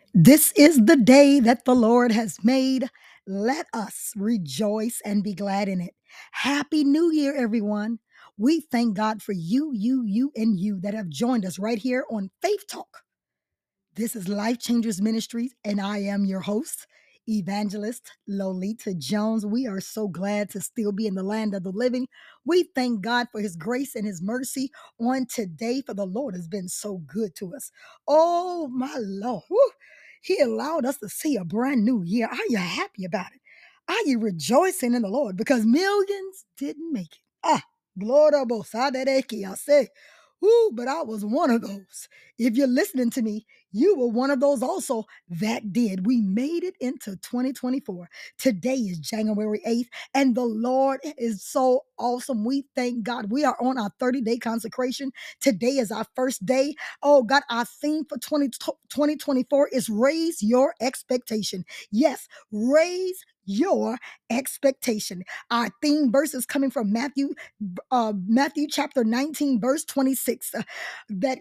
This is the day that the Lord has made. Let us rejoice and be glad in it. Happy New Year, everyone. We thank God for you, and you that have joined us right here on Faith Talk. This is Life Changers Ministries, and I am your host, Evangelist Lolita Jones. We are so glad to still be in the land of the living. We thank God for his grace and his mercy on today, for the Lord has been so good to us. Oh, my Lord. Woo. He allowed us to see a brand new year. Are you happy about it? Are you rejoicing in the Lord? Because millions didn't make it. Glory I say. Ooh, but I was one of those. If you're listening to me, you were one of those also that did. We made it into 2024. Today is January 8th, and the Lord is so awesome. We thank God. We are on our 30-day consecration. Today is our first day. Oh, God, our theme for 2024 is raise your expectation. Yes, raise your expectation. Our theme verse is coming from Matthew chapter 19, verse 26. That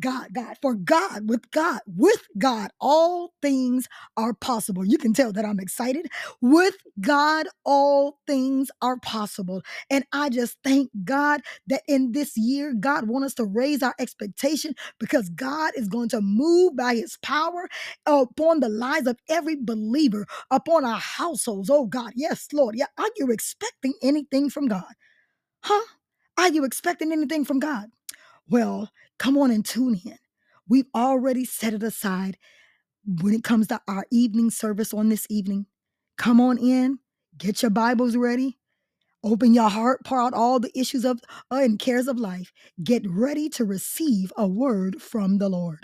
with God, all things are possible. You can tell that I'm excited. With God, all things are possible. And I just thank God that in this year, God wants us to raise our expectation because God is going to move by his power upon the lives of every believer, upon our households. Oh God, yes, Lord. Yeah, are you expecting anything from God? Huh? Are you expecting anything from God? Well, come on and tune in. We've already set it aside when it comes to our evening service on this evening. Come on in, get your Bibles ready, open your heart, pour out all the issues of and cares of life. Get ready to receive a word from the Lord.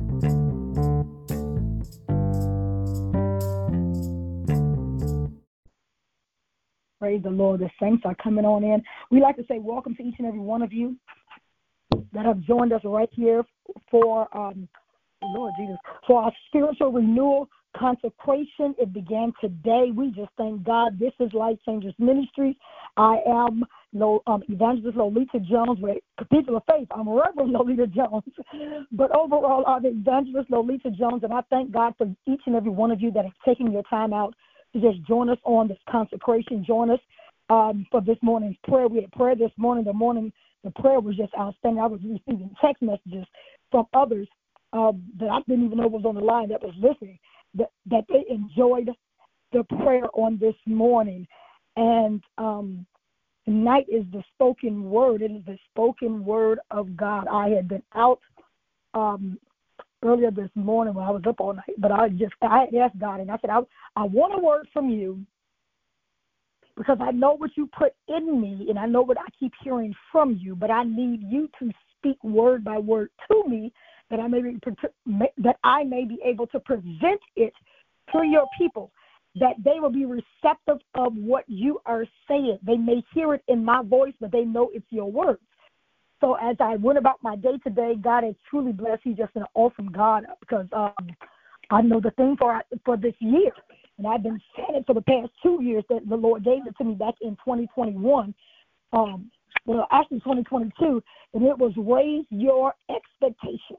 Praise the Lord. The saints are coming on in. We like to say welcome to each and every one of you that have joined us right here for Lord Jesus, for our spiritual renewal consecration. It began today. We just thank God. This is Life Changers Ministries. I am Evangelist Lolita Jones with Cathedral of Faith. I'm Reverend Lolita Jones. But overall, I'm Evangelist Lolita Jones, and I thank God for each and every one of you that is taking your time out to just join us on this consecration. Join us for this morning's prayer. We had prayer this morning. The prayer was just outstanding. I was receiving text messages from others that I didn't even know was on the line that was listening, that they enjoyed the prayer on this morning. And tonight is the spoken word. It is the spoken word of God. I had been out earlier this morning when I was up all night, but I had asked God, and I said, I want a word from you because I know what you put in me, and I know what I keep hearing from you, but I need you to speak word by word to me, that I may be able to present it to your people, that they will be receptive of what you are saying. They may hear it in my voice, but they know it's your words. So as I went about my day today, God has truly blessed. He's just an awesome God because I know the thing for this year, and I've been saying it for the past 2 years that the Lord gave it to me back in 2021. Actually 2022, and it was raise your expectation.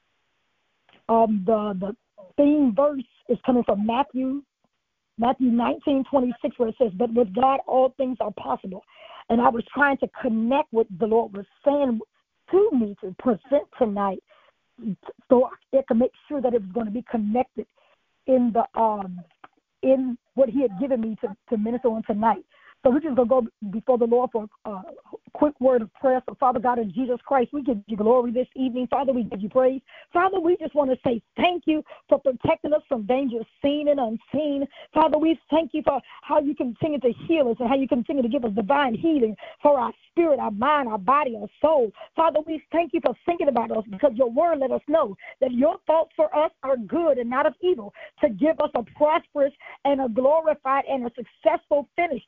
The theme verse is coming from Matthew 19:26, where it says, "But with God all things are possible." And I was trying to connect what the Lord was saying to me to present tonight, so I could make sure that it was going to be connected in in what He had given me to minister on tonight. So we're just going to go before the Lord for a quick word of prayer. So, Father God, in Jesus Christ, we give you glory this evening. Father, we give you praise. Father, we just want to say thank you for protecting us from danger seen and unseen. Father, we thank you for how you continue to heal us and how you continue to give us divine healing for our spirit, our mind, our body, our soul. Father, we thank you for thinking about us because your word let us know that your thoughts for us are good and not of evil, to give us a prosperous and a glorified and a successful finish. So,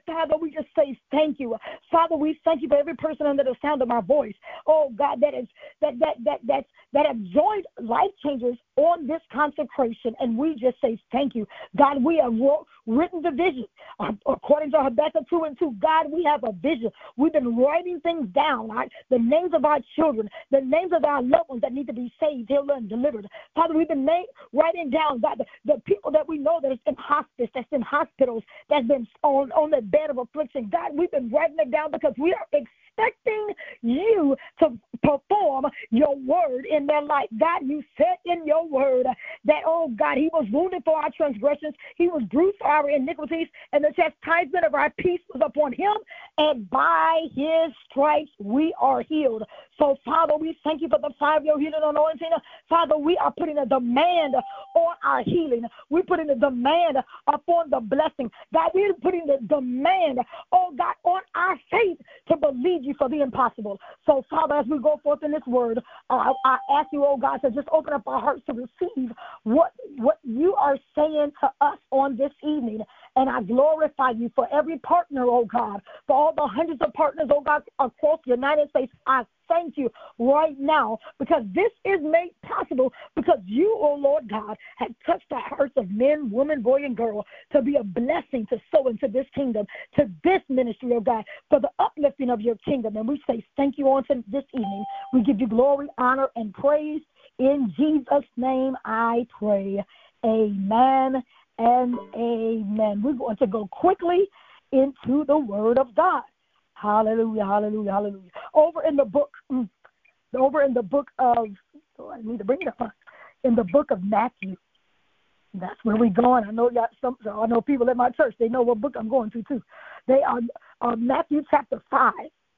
Father, we just say thank you. Father, we thank you for every person under the sound of my voice. Oh, God, that have joined Life Changers on this consecration, and we just say thank you. God, we have written the vision. According to Habakkuk 2:2, God, we have a vision. We've been writing things down, right? The names of our children, the names of our loved ones that need to be saved, healed, and delivered. Father, we've been writing down, God, the people that we know that is in hospice, that's in hospitals, that's been on the bed of affliction. God, we've been writing it down because we are expecting you to perform your word in their life. God, you said in your word that, oh God, he was wounded for our transgressions, he was bruised for our iniquities, and the chastisement of our peace was upon him, and by his stripes we are healed. So, Father, we thank you for the 5-year healing anointing. Father, we are putting a demand on our healing. We're putting a demand upon the blessing. God, we're putting the demand, oh God, on our faith to believe you for the impossible. So, Father, as we go forth in this word, I ask you, oh God, to just open up our hearts to receive what you are saying to us on this evening. And I glorify you for every partner, oh God, for all the hundreds of partners, oh God, across the United States. I thank you right now because this is made possible because you, oh Lord God, have touched the hearts of men, women, boy, and girl to be a blessing to sow into this kingdom, to this ministry, oh God, for the uplifting of your kingdom. And we say thank you on to this evening. We give you glory, honor, and praise. In Jesus' name I pray. Amen and amen. We're going to go quickly into the word of God. Hallelujah, hallelujah, hallelujah. Over in the book of, I need to bring it up, in the book of Matthew. That's where we're going. I know I know people at my church, they know what book I'm going to too. They are Matthew chapter 5.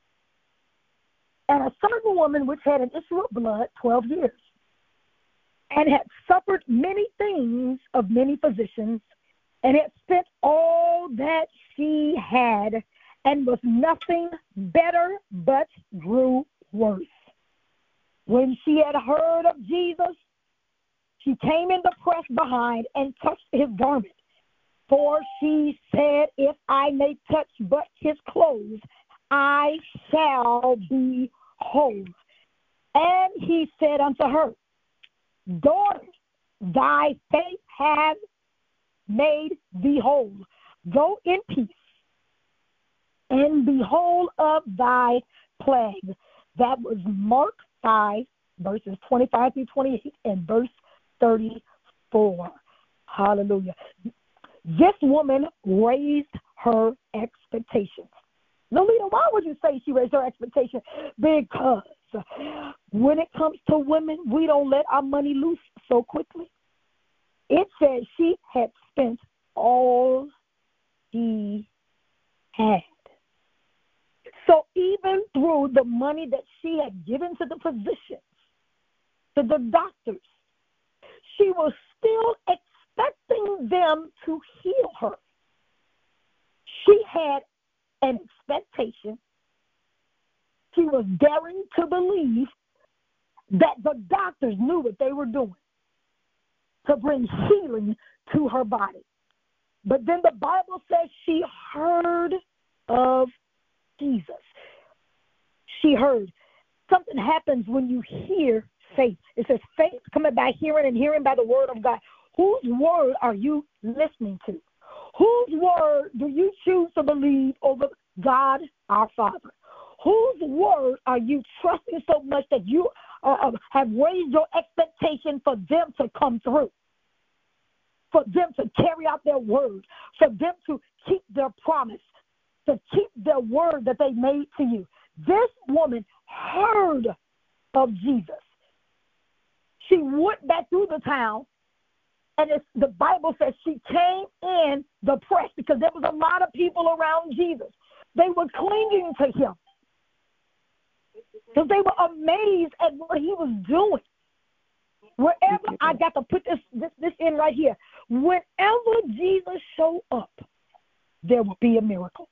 And a certain woman which had an issue of blood 12 years, and had suffered many things of many physicians, and had spent all that she had, and was nothing better, but grew worse. When she had heard of Jesus, she came in the press behind and touched his garment. For she said, if I may touch but his clothes, I shall be whole. And he said unto her, daughter, thy faith hath made thee whole. Go in peace, and be whole of thy plague. That was Mark 5, verses 25 through 28, and verse 34. Hallelujah. This woman raised her expectations. Lolita, why would you say she raised her expectations? Because when it comes to women, we don't let our money loose so quickly. It says she had spent all she had. So even through the money that she had given to the physicians, to the doctors, she was still expecting them to heal her. She had an expectation. She was daring to believe that the doctors knew what they were doing to bring healing to her body. But then the Bible says she heard of Jesus. She heard. Something happens when you hear faith. It says faith coming by hearing, and hearing by the word of God. Whose word are you listening to? Whose word do you choose to believe over God our Father? Whose word are you trusting so much that you have raised your expectation for them to come through, for them to carry out their word, for them to keep their promise, to keep their word that they made to you? This woman heard of Jesus. She went back through the town, and the Bible says she came in the press because there was a lot of people around Jesus. They were clinging to him because they were amazed at what he was doing. Wherever, I got to put this in right here. Whenever Jesus showed up, there will be a miracle.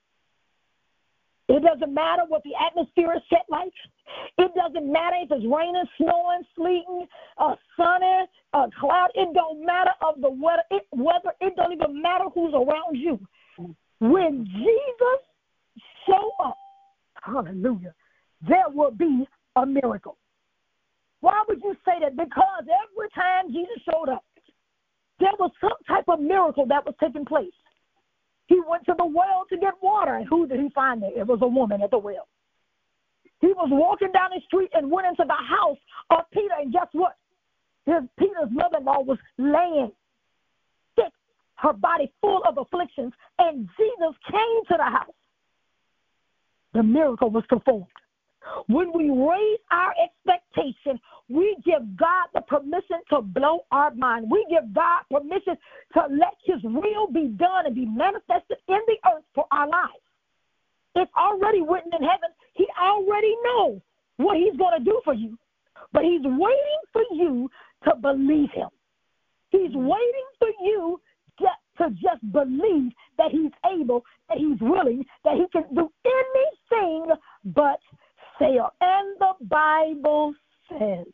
It doesn't matter what the atmosphere is set like. It doesn't matter if it's raining, snowing, sleeting, sunny, cloud. It don't matter of the weather. It don't even matter who's around you. When Jesus hallelujah, there will be a miracle. Why would you say that? Because every time Jesus showed up, there was some type of miracle that was taking place. He went to the well to get water, and who did he find there? It was a woman at the well. He was walking down the street and went into the house of Peter, and guess what? Peter's mother-in-law was laying sick, her body full of afflictions, and Jesus came to the house. The miracle was performed. When we raise our expectation, we give God the permission to blow our mind. We give God permission to let his will be done and be manifested in the earth for our lives. It's already written in heaven. He already knows what he's going to do for you. But he's waiting for you to believe him. He's waiting for you to just believe that he's able, that he's willing, that he can do anything but fail. And the Bible says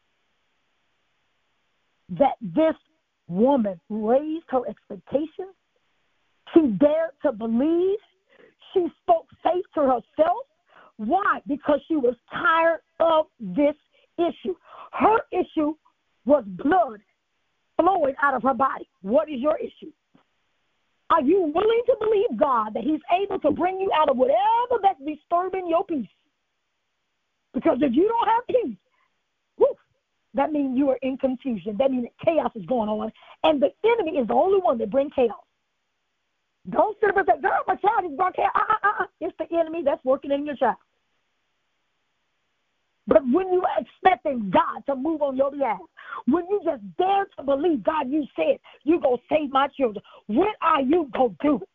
that this woman raised her expectations. She dared to believe. She spoke faith to herself. Why? Because she was tired of this issue. Her issue was blood flowing out of her body. What is your issue? Are you willing to believe God that he's able to bring you out of whatever that's disturbing your peace? Because if you don't have peace, that means you are in confusion. That means chaos is going on. And the enemy is the only one that brings chaos. Don't sit up and say, girl, my child is brought chaos. It's the enemy that's working in your child. But when you are expecting God to move on your behalf, when you just dare to believe, God, you said you're going to save my children, when are you going to do it?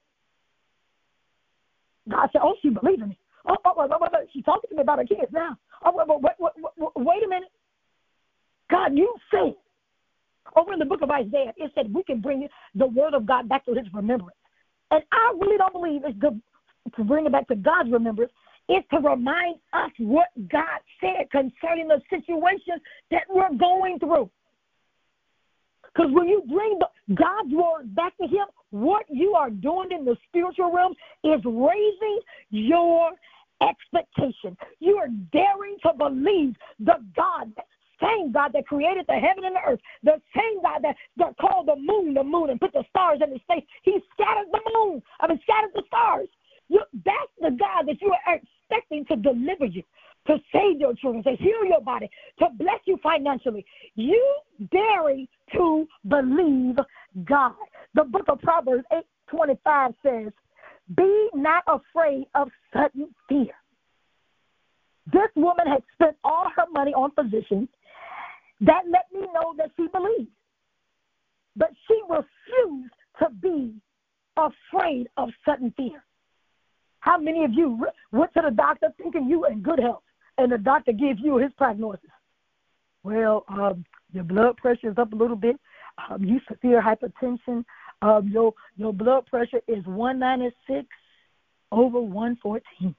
God said, oh, she believes in me. She's talking to me about her kids now. Wait a minute. God, you said. Over in the book of Isaiah, it said we can bring the word of God back to his remembrance. And I really don't believe it's good to bring it back to God's remembrance. It's to remind us what God said concerning the situation that we're going through. Because when you bring God's word back to him, what you are doing in the spiritual realm is raising your expectation. You are daring to believe the same God that created the heaven and the earth, the same God that called the moon, and put the stars in his face. He scattered scattered the stars. That's the God that you are expecting to deliver you, to save your children, to heal your body, to bless you financially. You daring to believe God. The book of Proverbs 8:25 says, be not afraid of sudden fear. This woman had spent all her money on physicians. That let me know that she believed. But she refused to be afraid of sudden fear. How many of you went to the doctor thinking you were in good health, and the doctor gives you his prognosis? Well, your blood pressure is up a little bit. You severe hypertension. Your blood pressure is 196 over 114.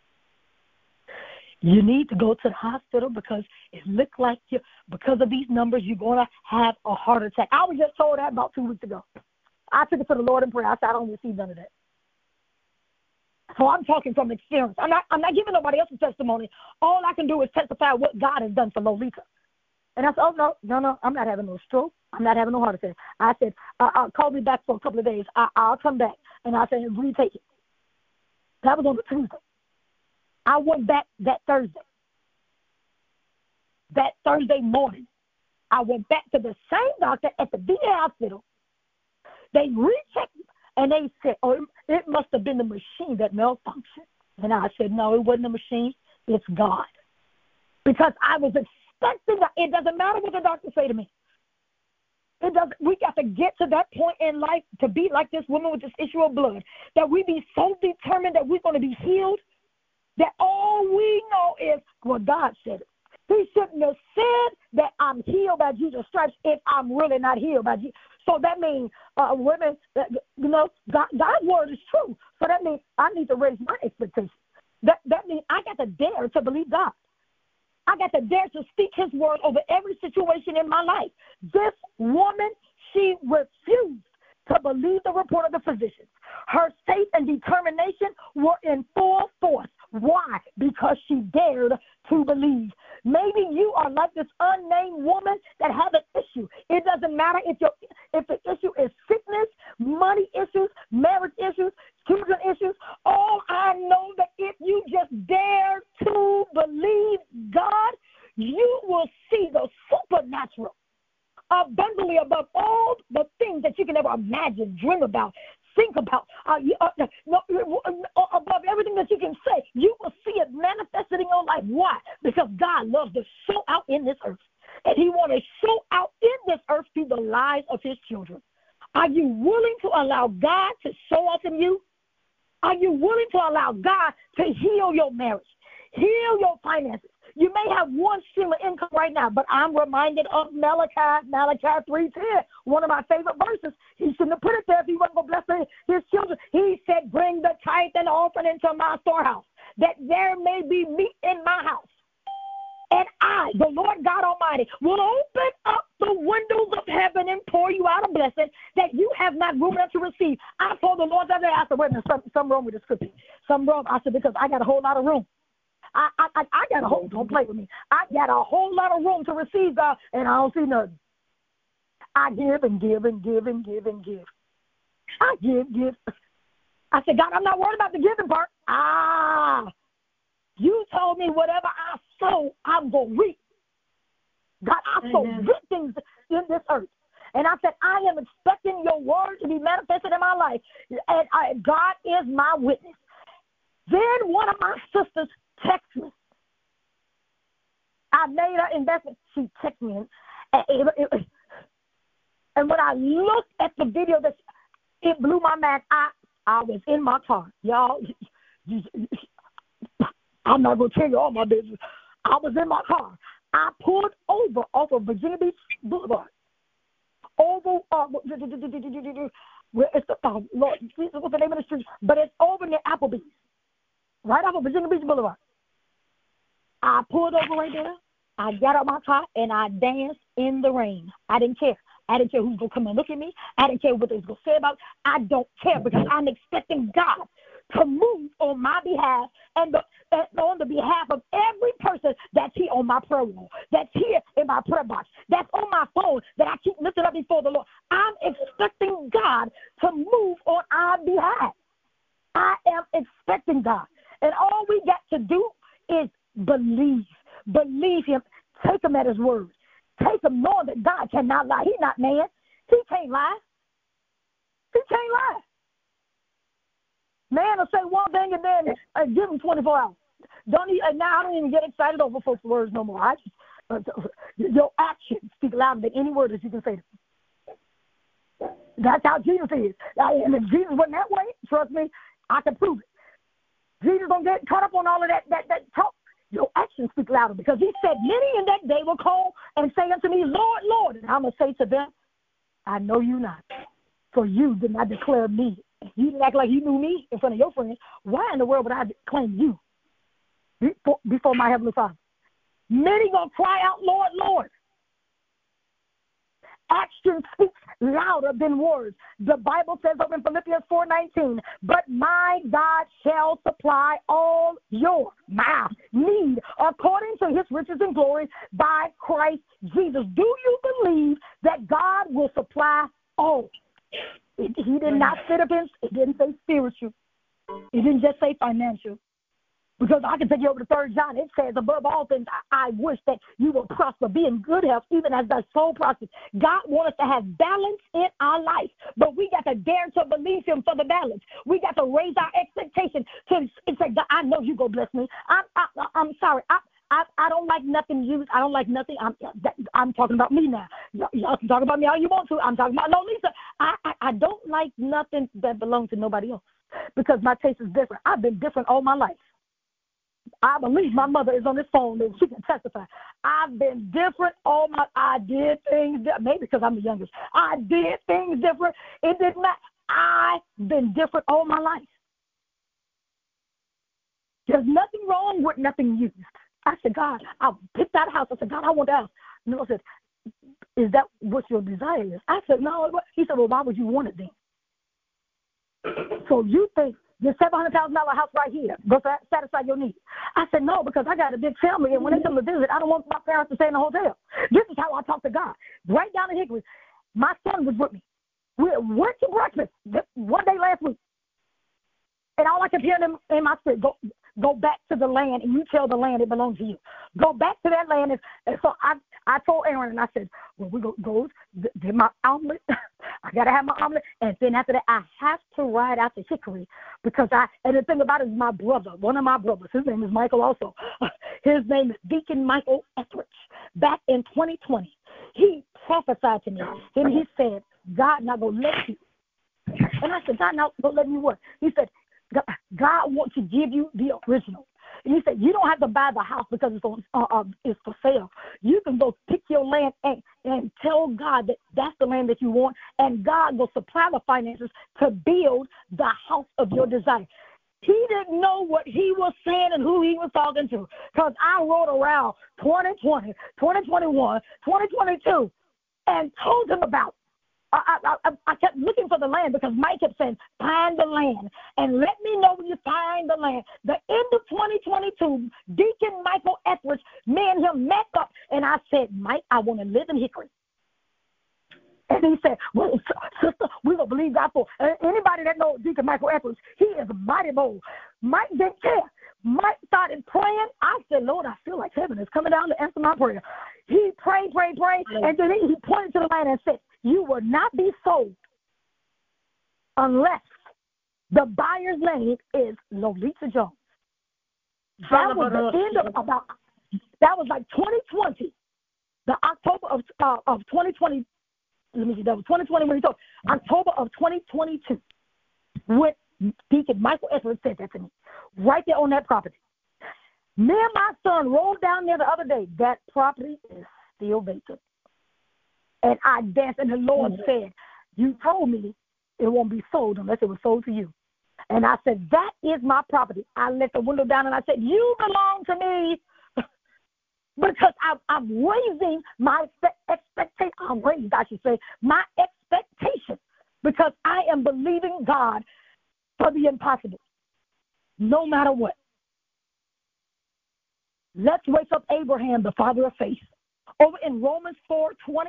You need to go to the hospital because it looks like because of these numbers, you're going to have a heart attack. I was just told that about 2 weeks ago. I took it to the Lord in prayer. I said, I don't receive none of that. So I'm talking from experience. I'm not giving nobody else's testimony. All I can do is testify what God has done for Lolita. And I said, oh, no, I'm not having no stroke. I'm not having no heart attack. I said, call me back for a couple of days. I'll come back. And I said, retake it. That was on the Tuesday. I went back that Thursday. That Thursday morning, I went back to the same doctor at the VA hospital. They rechecked me, and they said, oh, it must have been the machine that malfunctioned. And I said, no, it wasn't the machine. It's God. Because I was expecting that. It doesn't matter what the doctor say to me. It doesn't. We got to get to that point in life to be like this woman with this issue of blood, that we be so determined that we're going to be healed, that all we know is, well, God said it. He shouldn't have said that I'm healed by Jesus' stripes if I'm really not healed by Jesus. So that means women, God's word is true. So that means I need to raise my expectations. That means I got to dare to believe God. I got to dare to speak his word over every situation in my life. This woman, she refused to believe the report of the physicians. Her faith and determination were in full force. Why? Because she dared to believe. Maybe you are like this unnamed woman that has an issue. It doesn't matter if the issue is sickness, money issues, marriage issues, children issues. Oh, I know that if you just dare to believe God, you will see the supernatural abundantly above all the things that you can ever imagine, dream about, think about, above everything that you can say. You will see it manifested in your life. Why? Because God loves to show out in this earth. And he wants to show out in this earth through the lives of his children. Are you willing to allow God to show off in you? Are you willing to allow God to heal your marriage, heal your finances? You may have one stream of income right now, but I'm reminded of Malachi 3:10, one of my favorite verses. He shouldn't have put it there if he wasn't going to bless his children. He said, bring the tithe and offering into my storehouse, that there may be meat in my house. And I, the Lord God Almighty, will open up the windows of heaven and pour you out a blessing that you have not room enough to receive. I told the Lord that day, I said, wait a minute, something wrong with the scripture. Something wrong. I said, because I got a whole lot of room. I got a whole, don't play with me. I got a whole lot of room to receive, God, and I don't see nothing. I give and give and give and give and give. I give. I said, God, I'm not worried about the giving part. You told me whatever I sow, I'm going to reap. God, I sow good things in this earth. And I said, I am expecting your word to be manifested in my life. And God is my witness. Then one of my sisters texted me. I made her investment. She texted me. And when I looked at the video, it blew my mind. I was in my car. Y'all, I'm not going to tell you all my business. I was in my car. I pulled over off of Virginia Beach Boulevard. Over, where it's the, Lord, what's the name of the street? But it's over near Applebee's, right off of Virginia Beach Boulevard. I pulled over right there. I got out my car, and I danced in the rain. I didn't care. I didn't care who's going to come and look at me. I didn't care what they was going to say about it. I don't care because I'm expecting God to move on my behalf and on the behalf of every person that's here on my prayer wall, that's here in my prayer box, that's on my phone, that I keep lifting up before the Lord. I'm expecting God to move on our behalf. I am expecting God. And all we got to do is believe. Believe him. Take him at his word. Take him knowing that God cannot lie. He's not man. He can't lie. He can't lie. Man will say one thing and then give him 24 hours. Now I don't even get excited over folks' words no more. Your actions speak louder than any word that you can say to them. That's how Jesus is. And if Jesus wasn't that way, trust me, I can prove it. Jesus don't get caught up on all of that talk. Your actions speak louder because he said, many in that day will call and say unto me, Lord, Lord. And I'm going to say to them, I know you not, for you did not declare me. You didn't act like you knew me in front of your friends. Why in the world would I claim you before my Heavenly Father? Many going to cry out, Lord, Lord. Action speaks louder than words. The Bible says over in Philippians 4:19, but my God shall supply all your need according to his riches and glory by Christ Jesus. Do you believe that God will supply all? He did not fit up in, it didn't say spiritual. It didn't just say financial. Because I can take you over to 3 John. It says, above all things, I wish that you will prosper, be in good health, even as thy soul prospers. God wants us to have balance in our life, but we got to dare to believe him for the balance. We got to raise our expectation to say, God, I know you going to bless me. I'm sorry. I don't like nothing used. I don't like nothing. I'm talking about me now. Y'all can talk about me all you want to. I'm talking about, no, Lisa, I don't like nothing that belongs to nobody else because my taste is different. I've been different all my life. I believe my mother is on this phone and she can testify. I've been different I did things, maybe because I'm the youngest. I did things different. It did not. I've been different all my life. There's nothing wrong with nothing used. I said, God, I picked out a house. I said, God, I want that house. And the Lord said, is that what your desire is? I said, no. He said, well, why would you want it then? So you think this $700,000 house right here will satisfy your needs. I said, no, because I got a big family, and when they come to visit, I don't want my parents to stay in the hotel. This is how I talk to God. Right down in Hickory, my son was with me. We went to breakfast one day last week, and all I kept hearing in my spirit, go back to the land, and you tell the land it belongs to you. Go back to that land. And so I told Aaron, and I said, well, we go did my omelet. I got to have my omelet. And then after that, I have to ride out to Hickory because and the thing about it is my brother, one of my brothers, his name is Michael also. His name is Deacon Michael Etheridge. Back in 2020, he prophesied to me, and he said, God not going to let you. And I said, God not going to let me what? He said, God wants to give you the original. And he said, you don't have to buy the house because it's for sale. You can go pick your land and tell God that that's the land that you want, and God will supply the finances to build the house of your desire. He didn't know what he was saying and who he was talking to, because I rode around 2020, 2021, 2022 and told him about I kept looking for the land because Mike kept saying, find the land, and let me know when you find the land. The end of 2022, Deacon Michael Etheridge, me and him met up, and I said, Mike, I want to live in Hickory. And he said, well, sister, we're going to believe God for anybody that knows Deacon Michael Etheridge. He is mighty bold. Mike didn't care. Mike started praying. I said, Lord, I feel like heaven is coming down to answer my prayer. He prayed, and then he pointed to the land and said, you will not be sold unless the buyer's name is Lolita Jones. That was the end of that was like 2020, the October of 2020. Let me see, that was 2020 when he told October of 2022 when Deacon Michael Etheridge said that to me, right there on that property. Me and my son rolled down there the other day. That property is still vacant. And I danced, and the Lord said, you told me it won't be sold unless it was sold to you. And I said, that is my property. I let the window down, and I said, you belong to me. Because I'm raising my expectation. I should say, my expectation. Because I am believing God for the impossible, no matter what. Let's wake up Abraham, the father of faith. Over in Romans 4:20,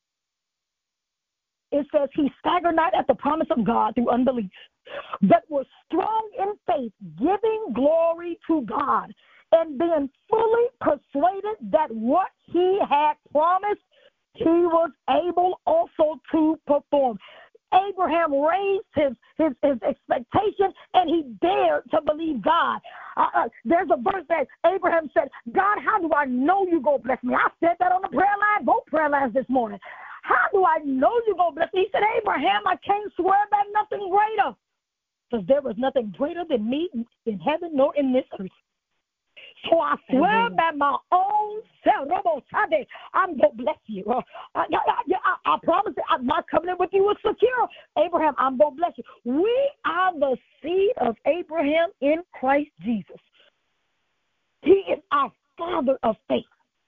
it says, he staggered not at the promise of God through unbelief, but was strong in faith, giving glory to God, and being fully persuaded that what he had promised, he was able also to perform. Abraham raised his expectation, and he dared to believe God. There's a verse that Abraham said, God, how do I know you going to bless me? I said that on the prayer line, both prayer lines this morning. How do I know you going to bless me? He said, Abraham, I can't swear by nothing greater, because there was nothing greater than me in heaven nor in this earth. So I swear by my own self, I'm going to bless you. I promise that my covenant with you is secure. Abraham, I'm going to bless you. We are the seed of Abraham in Christ Jesus. He is our father of faith.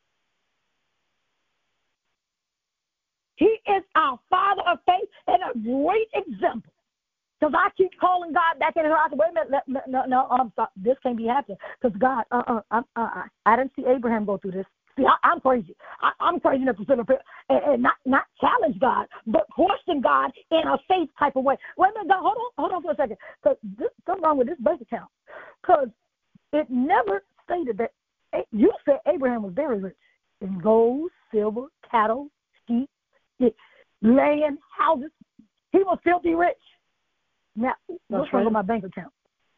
He is our father of faith and a great example. Because I keep calling God back in his house. Wait a minute, no, I'm sorry. This can't be happening. Because God, I didn't see Abraham go through this. See, I'm crazy. I'm crazy enough to sit up here and not challenge God, but question God in a faith type of way. Wait a minute, God, hold on for a second. Because something wrong with this bank account. Because it never stated that. You said Abraham was very rich in gold, silver, cattle, sheep, land, houses. He was filthy rich. Now, what's wrong with my bank account?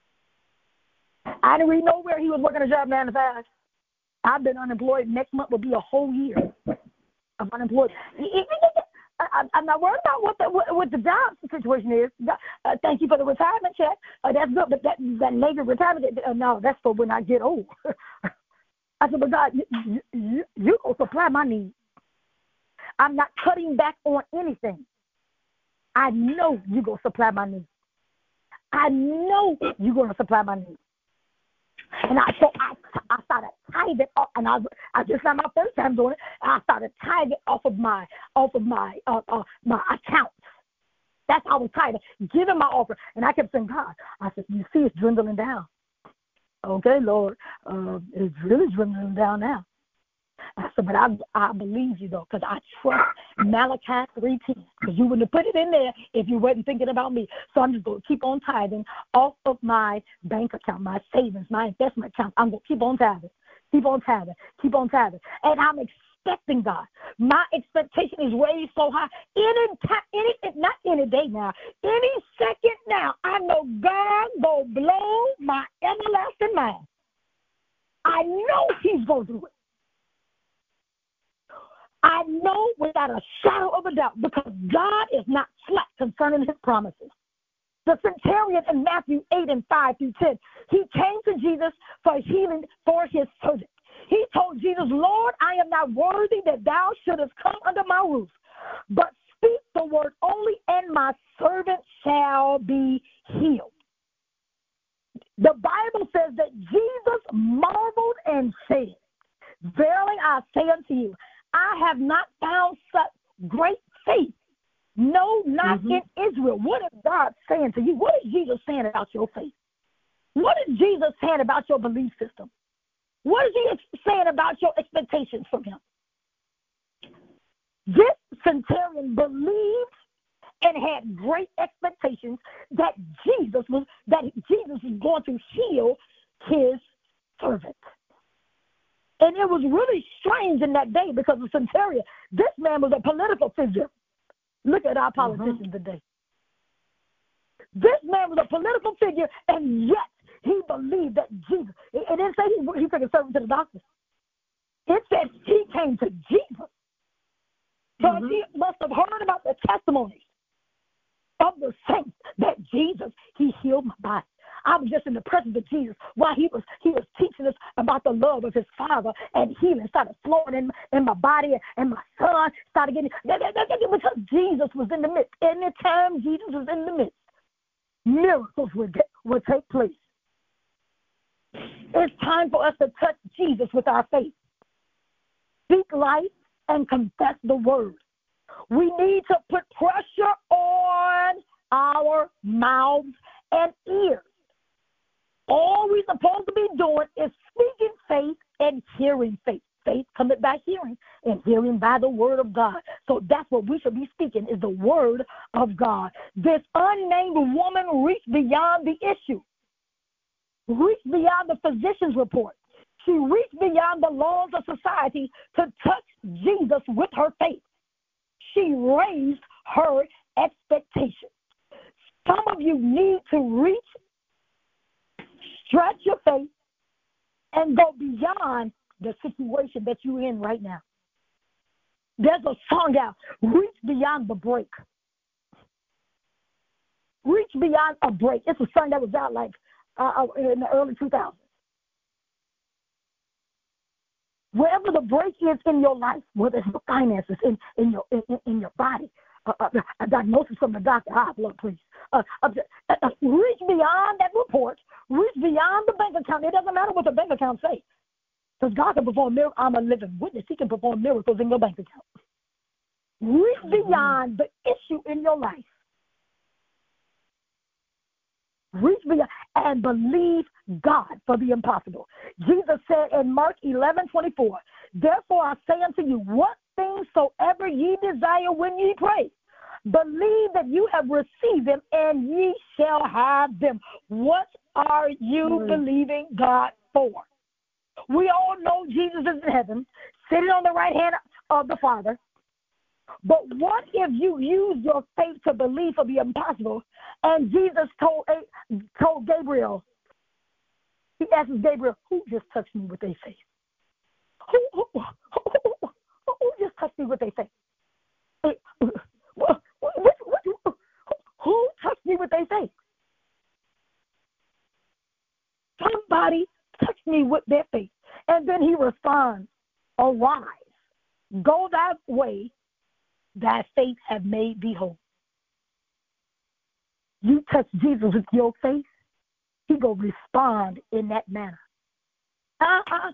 I didn't read nowhere he was working a job 9 to 5. I've been unemployed. Next month will be a whole year of unemployed. I'm not worried about what the job situation is. Thank you for the retirement check. That's good, but that negative retirement, no, that's for when I get old. I said, but God, you will supply my needs. I'm not cutting back on anything. I know you're going to supply my needs. I know you're going to supply my needs. And I started tithing off, and I just not my first time doing it. I started tithing off of my accounts. That's how I was tired of giving my offering. And I kept saying, God, I said, you see, it's dwindling down. Okay, Lord, it's really dwindling down now. I said, but I believe you, though, because I trust Malachi 3:10, because you wouldn't have put it in there if you wasn't thinking about me. So I'm just going to keep on tithing off of my bank account, my savings, my investment account. I'm going to keep on tithing, keep on tithing, keep on tithing. And I'm expecting God. My expectation is raised so high. Not any day now, any second now, I know God will blow my everlasting mind. I know he's going to do it. I know without a shadow of a doubt, because God is not slack concerning his promises. The centurion in Matthew 8:5-10, he came to Jesus for healing for his servant. He told Jesus, Lord, I am not worthy that thou shouldest come under my roof, but speak the word only, and my servant shall be healed. The Bible says that Jesus marveled and said, verily I say unto you, I have not found such great faith, no, not in Israel. What is God saying to you? What is Jesus saying about your faith? What is Jesus saying about your belief system? What is he saying about your expectations from him? This centurion believed and had great expectations that Jesus was going to heal his servant. And it was really strange in that day, because the centurion, this man was a political figure. Look at our politicians today. This man was a political figure, and yet he believed that Jesus, it didn't say he took a servant to the doctor. It said he came to Jesus. So he must have heard about the testimonies of the saints that Jesus, he healed my body. I was just in the presence of Jesus while he was teaching us about the love of his Father, and healing started flowing in my body, and my son started getting, because Jesus was in the midst. Anytime Jesus was in the midst, miracles would take place. It's time for us to touch Jesus with our faith. Speak life and confess the word. We need to put pressure on our mouths and ears. All we're supposed to be doing is speaking faith and hearing faith. Faith cometh by hearing, and hearing by the word of God. So that's what we should be speaking, is the word of God. This unnamed woman reached beyond the issue, reached beyond the physician's report. She reached beyond the laws of society to touch Jesus with her faith. She raised her expectations. Some of you need to reach, stretch your faith, and go beyond the situation that you're in right now. There's a song out, reach beyond the break. Reach beyond a break. It's a song that was out like in the early 2000s. Wherever the break is in your life, whether it's your finances, in your body, a diagnosis from the doctor, blood, please. Reach beyond that report. Reach beyond the bank account. It doesn't matter what the bank account says, because God can perform miracles. I'm a living witness. He can perform miracles in your bank account. Reach beyond the issue in your life. Reach beyond and believe God for the impossible. Jesus said in Mark 11:24, therefore I say unto you, what things soever ye desire when ye pray, believe that you have received them, and ye shall have them. What are you believing God for? We all know Jesus is in heaven, sitting on the right hand of the Father. But what if you use your faith to believe for the impossible? And Jesus told Gabriel, he asked Gabriel, who just touched me with their faith? Who just touched me with their faith? Who touched me with their faith? Somebody touched me with their faith. And then he responds, arise, go that way, thy faith have made thee whole. You touch Jesus with your faith, he will respond in that manner.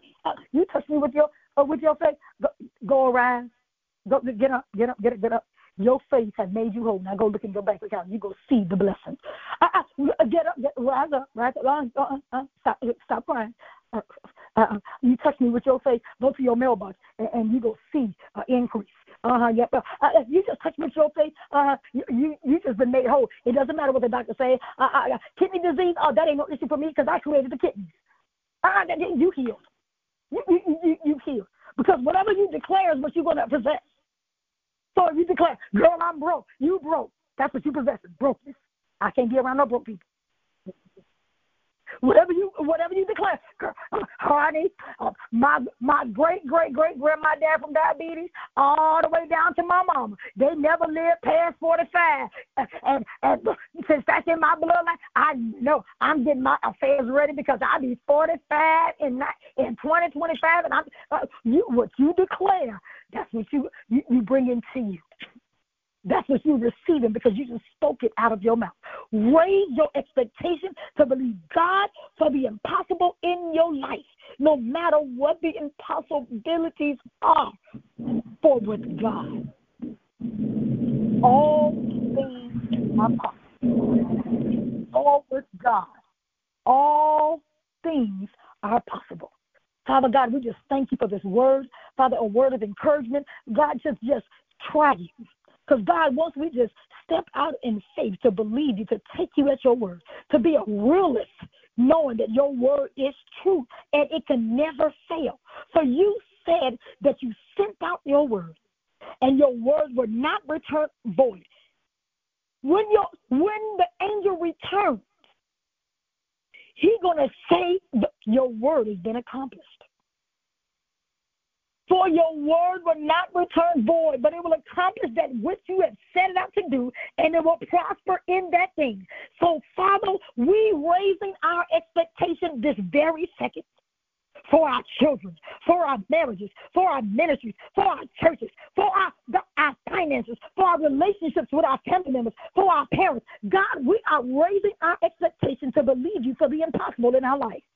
You touch me with your faith, go arise, go get up. Your faith has made you whole. Now go look in your bank account. You go see the blessing. Get up, rise up, rise up. Stop crying. You touch me with your faith. Go to your mailbox, and you go see increase. Yep. You just touch me with your faith. You just been made whole. It doesn't matter what the doctor say. Kidney disease. Oh, that ain't no issue for me because I created the kidneys. You healed. You healed because whatever you declare is what you're gonna possess. So if you declare, girl, I'm broke, you broke. That's what you possess, brokenness. I can't be around no broke people. Whatever you declare, girl, honey, my great grandma dad from diabetes, all the way down to my mama, they never lived past 45, and since that's in my bloodline, I know I'm getting my affairs ready because I'll be 45 in 2025, and what you declare, that's what you bring into you. That's what you're receiving because you just spoke it out of your mouth. Raise your expectation to believe God for the impossible in your life, no matter what the impossibilities are. For with God, all things are possible. For with God, all things are possible. Father God, we just thank you for this word. Father, a word of encouragement. God, just try you. Because, God, once we just step out in faith to believe you, to take you at your word, to be a realist, knowing that your word is true and it can never fail. So you said that you sent out your word and your word would not return void. When the angel returns, he's going to say your word has been accomplished. For your word will not return void, but it will accomplish that which you have set it out to do, and it will prosper in that thing. So, Father, we raising our expectation this very second for our children, for our marriages, for our ministries, for our churches, for our finances, for our relationships with our family members, for our parents. God, we are raising our expectation to believe you for the impossible in our life.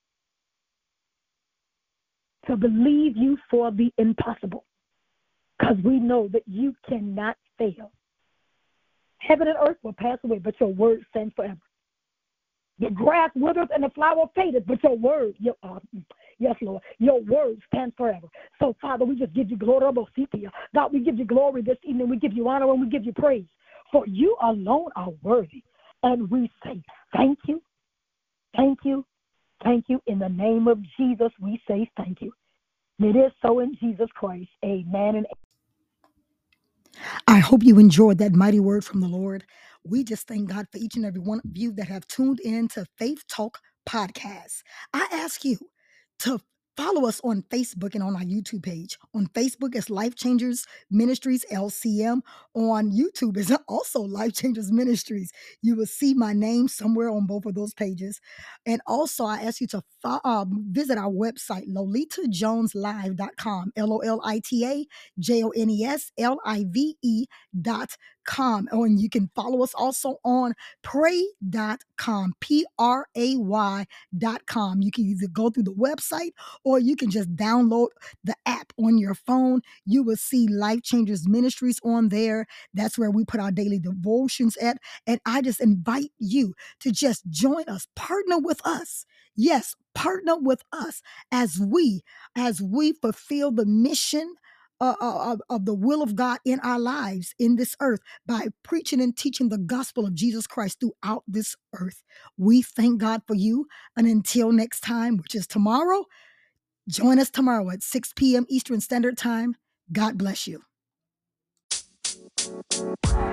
To believe you for the impossible, because we know that you cannot fail. Heaven and earth will pass away, but your word stands forever. The grass withers and the flower fadeth, but your word, yes, Lord, your word stands forever. So, Father, we just give you glory. God, we give you glory this evening. We give you honor and we give you praise, for you alone are worthy. And we say thank you, thank you, thank you. In the name of Jesus, we say thank you. It is so in Jesus Christ. Amen and I hope you enjoyed that mighty word from the Lord. We just thank God for each and every one of you that have tuned in to Faith Talk Podcast. I ask you to follow us on Facebook and on our YouTube page. On Facebook, it's Life Changers Ministries LCM. On YouTube, it's also Life Changers Ministries. You will see my name somewhere on both of those pages. And also, I ask you to visit our website, lolitajoneslive.com, LOLITAJONESLIVE.com. Oh, and you can follow us also on pray.com, PRAY.com. You can either go through the website or you can just download the app on your phone. You will see Life Changers Ministries on there. That's where we put our daily devotions at. And I just invite you to just join us, partner with us. Yes, partner with us as we fulfill the mission of the will of God in our lives in this earth by preaching and teaching the gospel of Jesus Christ throughout this earth. We thank God for you. And until next time, which is tomorrow, join us tomorrow at 6 p.m. Eastern Standard Time. God bless you.